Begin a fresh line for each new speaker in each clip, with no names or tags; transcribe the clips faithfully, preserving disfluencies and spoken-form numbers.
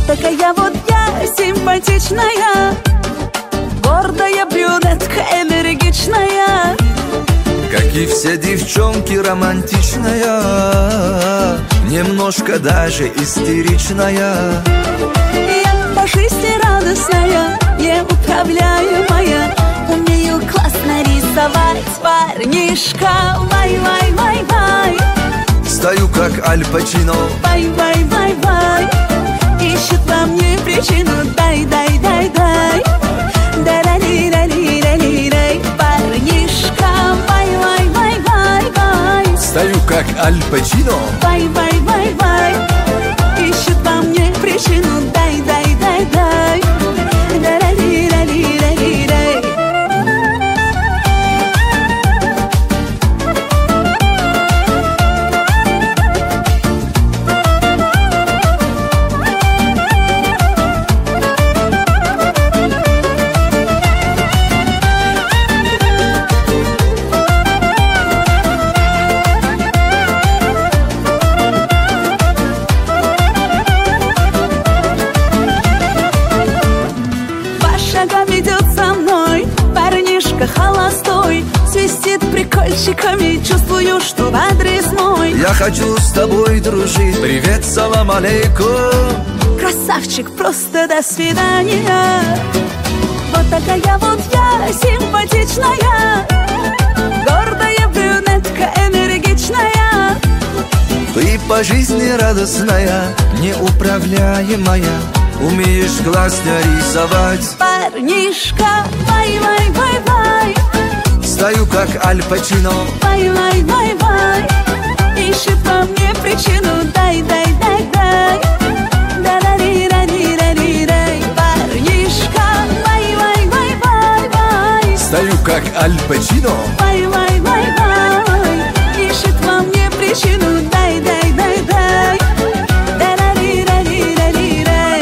Вот такая вот я симпатичная, гордая брюнетка, энергичная,
как и все девчонки, романтичная, немножко даже истеричная.
Я по жизни радостная, неуправляемая, умею классно рисовать, парнишка. Вай-вай-вай-вай,
стою как Аль Пачино.
Вай-вай-вай-вай, ищет во мне причину. Дай-дай-дай-дай, да-да-ли-да-ли-да-ли-дай, парнишка. Вай-вай-вай-вай-вай,
стою как Аль Пачино.
Вай-вай-вай-вай, ищет во мне причину. Дай-дай-дай-дай, да-да-ли-да-ли-да-ли-дай. Холостой, свистит прикольчиками, чувствую, что в адрес мой.
Я хочу с тобой дружить. Привет, салам алейкум.
Красавчик, просто до свидания. Вот такая вот я симпатичная, гордая брюнетка, энергичная.
Ты по жизни радостная, неуправляемая, умеешь классно рисовать,
парнишка. Вай-вай-вай-вай,
стою как Аль Пачино.
Вай-вай-вай-вай, ищет во мне причину. Дай-дай-дай-дай, да-да-ли-да-ли-да-ли-дай, парнишка. Вай-вай-вай-вай-вай,
стою как Аль Пачино.
Вай-вай-вай-вай, ищет во мне причину. Дай-дай-дай-дай, да-да-ли-да-ли-да-ли-дай.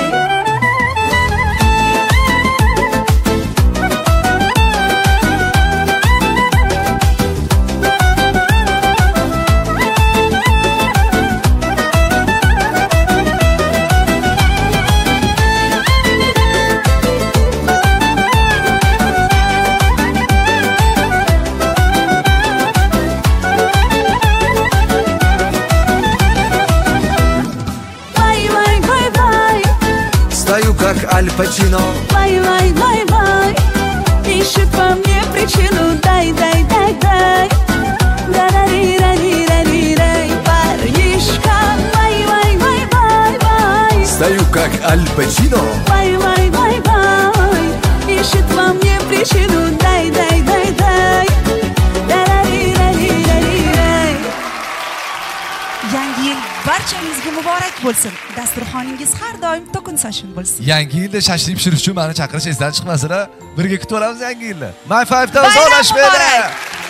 Стою как Аль Пачино.
Вай-вай-вай-вай, ищет во мне причину. Дай-дай-дай-дай, да-да-ли-да-ли-да-ли-дай, парнишка. Вай-вай-вай-вай-вай,
стою как Аль Пачино.
Вай-вай-вай-вай, ищет во мне причину. Дай-дай-дай-дай, да-да-ли-да-ли-да-ли-дай.
Yangi yil barchamizga muborak bo'lsin. Dasturxoningiz har doim to'kin sochin bo'lsin.
Yangi yilda shashlik pishirish uchun meni chaqirish esdan chiqmasin. Birga kutib olamiz yangi yilni. My five thousand olashmaydi.